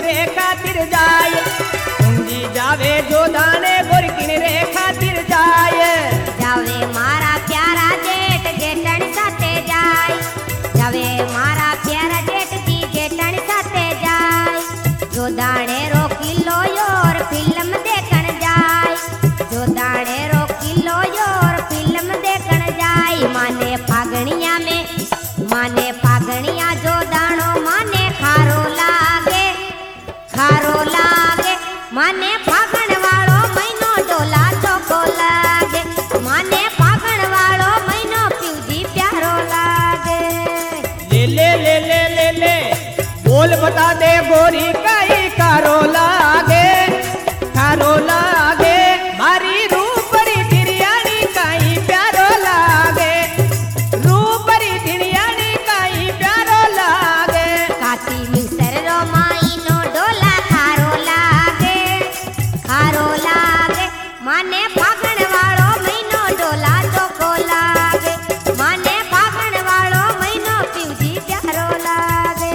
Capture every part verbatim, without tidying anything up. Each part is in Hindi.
रे खातिर जाए कुंजी जावे जो दाने गोरी किन रे खातिर जाए जावे मारा प्यारा जेठ जेठन साथे जाए जावे मारा प्यारा जेठ जी जेठन साथे जाए जो दाने रो किलो योर फिल्म देखन जाए जो दाने रो किलो योर फिल्म देखन जाए माने फागणिया में माने फागणिया जो दानो माने खारो लागे खारो लागे माने फागण वालो महीनो डोला चोको लागे माने फागण वालो महीनो प्यूजी प्यारो लागे ले ले ले ले ले ले बोल बता दे गोरी काई कारो लागे खारो लागे मारी रूपरी तिरियानी काई प्यारो लागे रूपरी तिरियानी काई प्यारो लागे काती मिसर रो माईनो डोला खारो लागे खारो लागे माने फागण वालो महीनो डोला चोको लागे माने फागण वालो महीनो प्यूजी प्यारो लागे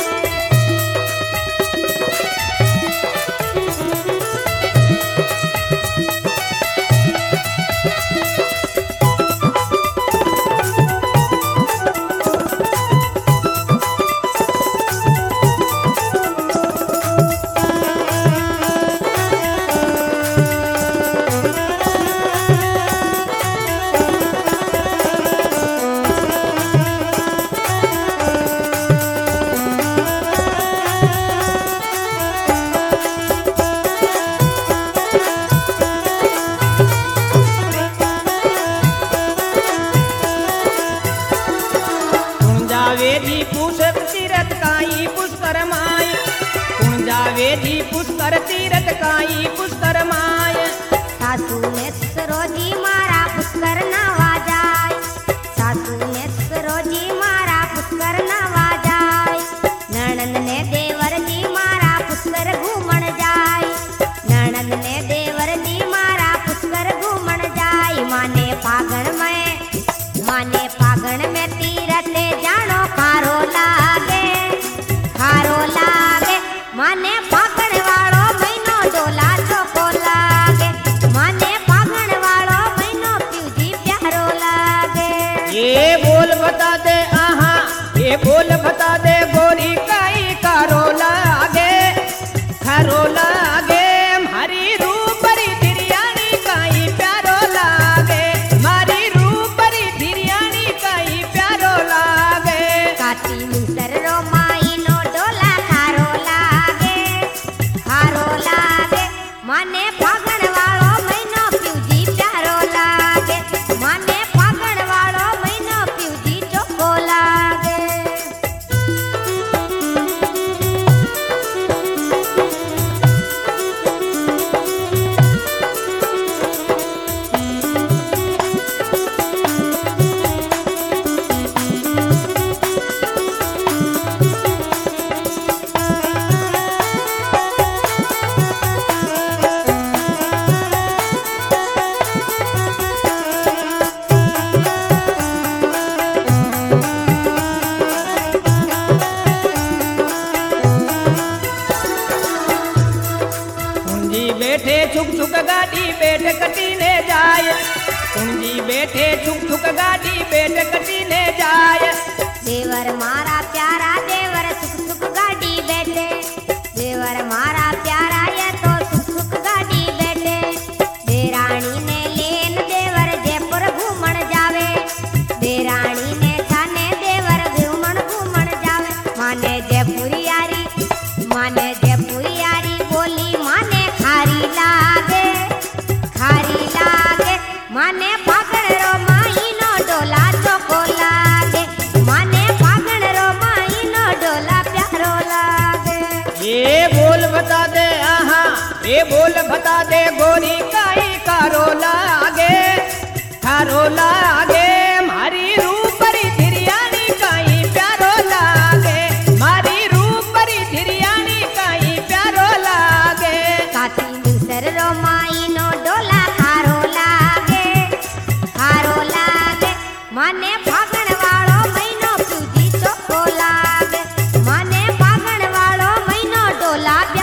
वेदी पुष्कर तीरथ काई पुष्कर माय कुंजा वेदी पुष्कर तीरथ काई पुष्कर माय सासू ने सरोजी मारा पुष्कर नावा जाय सासू ने सरोजी मारा पुष्कर नावा जाय नणंद ने देवर जी मारा पुष्कर घूमण जाय नणंद ने देवर जी मारा पुष्कर घूमण जाय माने फागण में माने फागण में तीरथ जानो खारो लागे खारो लागे माने फागण वालो महीनो डोला चोको लागे माने फागण वालो महीनो प्यूजी प्यारो लागे ये बोल बता दे आहा ये बोल बता दे गोरी काई कारो लागे खारो लागे मारी रूपरी तिरियानी काई प्यारो लागे मारी रूपरी तिरियानी काई प्यारो लागे काती मिसर रो माईनो डोला खारो लागे खारो लागे माने फागण वालो महीनो प्यूजी प्यारो लागे माने फागण वालो महीनो प्यूजी चोको लागे कुंजी बैठे छुक छुक गाड़ी बैठ कटीने जाए कुंजी बैठे छुक छुक गाड़ी बैठ कटीने जाए देवर मारा प्यारा देवर सुख सुख गाड़ी बैठे देवर मारा प्यारा ये तो सुख सुख गाड़ी बैठे देरानी ने लेन देवर जयपुर घूमण जावे देरानी ने थाने देवर घूमण घूमण जावे माने जयपुरी यारी माने जयपुरी यारी बोली माने खारी लागे खारी लागे माने फागण रो माईनो डोला चोको लागे माने फागण रो माईनो डोला प्यारो लागे ये बोल बता दे आहा ये बोल बता दे गोरी काई कारो लागे खारो लागे मारी रूपरी तिरियानी काई प्यारो लागे मारी रूपरी तिरियानी काई प्यारो लागे काती मिसर रो माईनो डोला खारो लागे खारो लागे माने फागण वालो महीनो प्यूजी चोको लागे माने फागण वालो महीनो डोला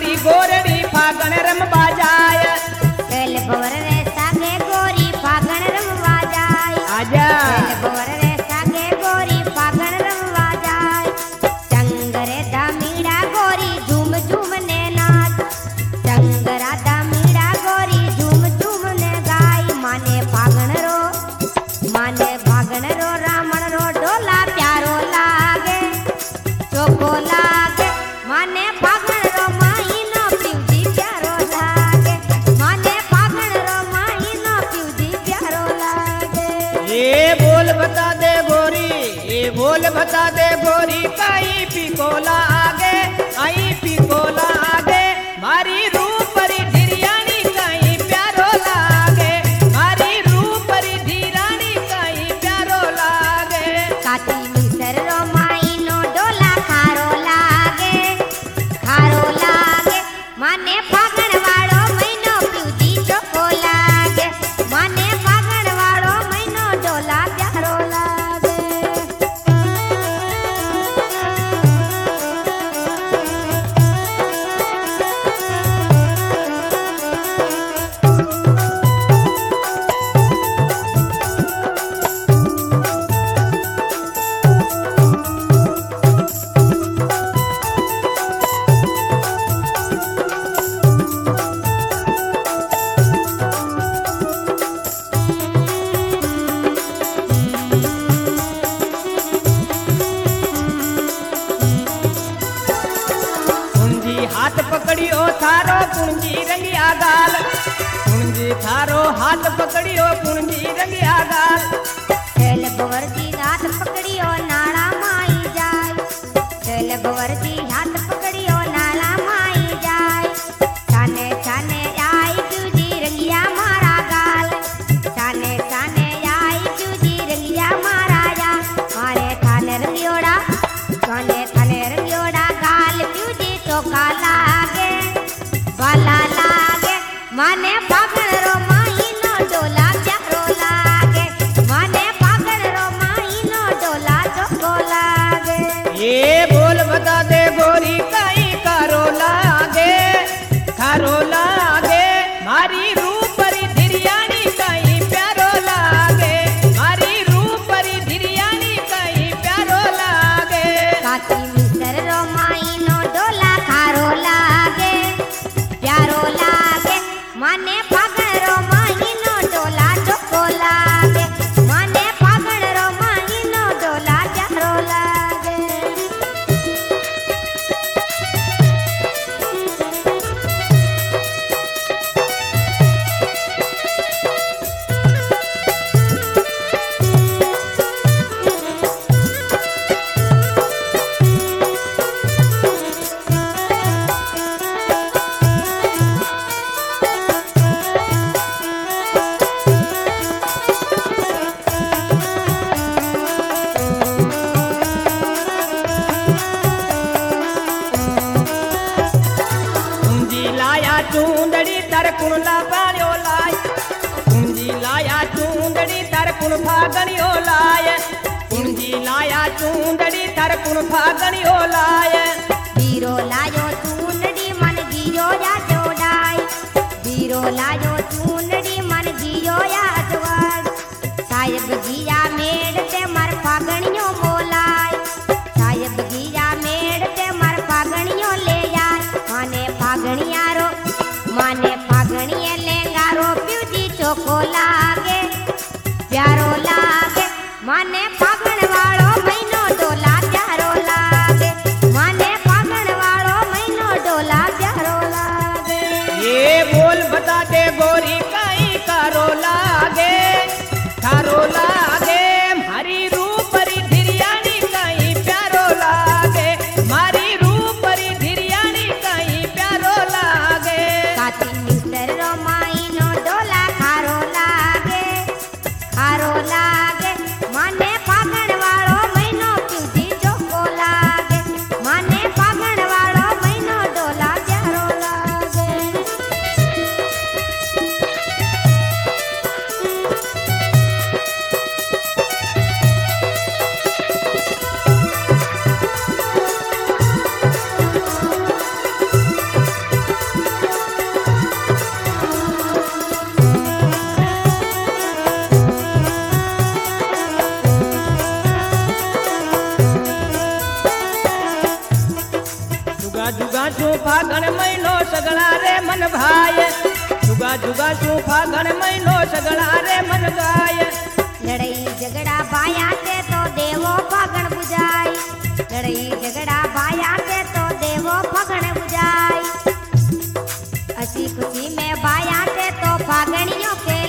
मारी गोरड़ी फागण रमवा जाय कैल भवर रे सागे गोरी फागण रमवा जाय आजा कैल भवर रे सागे गोरी फागण रमवा जाय चंगरे दामीड़ा गोरी झूम झूम ने नाच चंगरा दामीड़ा गोरी झूम झूम ने गाय माने फागण रो माने फागण रो रामण रो डोला प्यारो लागे चोखो लागे माने फागण रो माहीनो प्यूजी प्यारो लागे माने फागण रो माहीनो प्यूजी प्यारो लागे ये बोल बता दे गोरी ये बोल बता दे गोरी काई पिकोला आगे आई पिकोला आगे मारी रूपरी धिरियानी काई प्यारो लागे मारी रूपरी धीरानी काई प्यारो लागे काती मिसर रो माहीनो डोला खारो लागे खारो लागे माने फागण वाळो महीनो प्यूजी चोखो लागे माने फागण वाळो महीनो डोला प्यारो लागे कुंजी हाथ पकड़ियो थारो कुंजी रंगिया गाल कुंजी थारो हाथ पकड़ियो कुंजी रंगिया गाल कैल भवर जी हाथ पकड़ियो नाला माई जाय कैल भवर जी हाथ पकड़ियो नाला माई जाय छाने छाने आई प्यूजी रंगिया मारा गाल छाने छाने आई प्यूजी रंगिया मारा जा मारे थाने रंगियोड़ा छाने थाने रंगियोड़ा गाल प्यूजी चोखा लागे बाला लागे माने फागण रो माहीनो डोला प्यारो लागे माने फागण रो माहीनो डोला चोखो लागे ये बोल बता दे गोरी काई कारो लागे खारो लागे मारी रूपरी धिरियानी काई प्यारो लागे मारी रूपरी धिरियानी काई प्यारो लागे काती मिसर रो माहीनो डोला खारो लागे प्यारो लागे माने फागण रो माहीनो डोला चोखो लागे माने फागण रो माहीनो डोला प्यारो लागे कुंजी लाया चूंदड़ी तर कुणला पाड़ियो लाय कुंजी लाया चूंदड़ी तर कुण फागणियो लाय कुंजी लाया चूंदड़ी तर कुण फागणियो लाय बीरो लायो चूंदड़ी मन जियो या जोड़ाई बीरो लायो चूंदड़ी मन जियो या जोड़ साहिब जिया मेड़ ते मर फागणियो बोलाय साहिब जिया मेड़ ते मर फागणियो ले यार माने फागणिया रो माने फागणिये लेंगारो प्यूजी चोखो लागे प्यारो लागे माने फागण वाळो महीनो डोला प्यारो लागे माने फागण वाळो महीनो डोला प्यारो लागे ये बोल बता दे गोरी काई कारो लागे खारो लागे मारी रूपरी धिरियानी काई प्यारो लागे मारी रूपरी धिरियानी काई प्यारो लागे काती मिस्टर रो माहीनो डोला खारो लागे खारो लागे माने फागण वाळो महीनो प्यूजी चोखो लागे माने फागण वाळो महीनो डोला प्यारो लागे जुगा जुगा सू फागण महीनो सगड़ा रे मन गाय लड़ई झगड़ा बाया से तो देवो फागण बुझाई लड़ई झगड़ा बाया से तो देवो फागण बुझाई हंसी खुशी में बाया से तो फागणियों के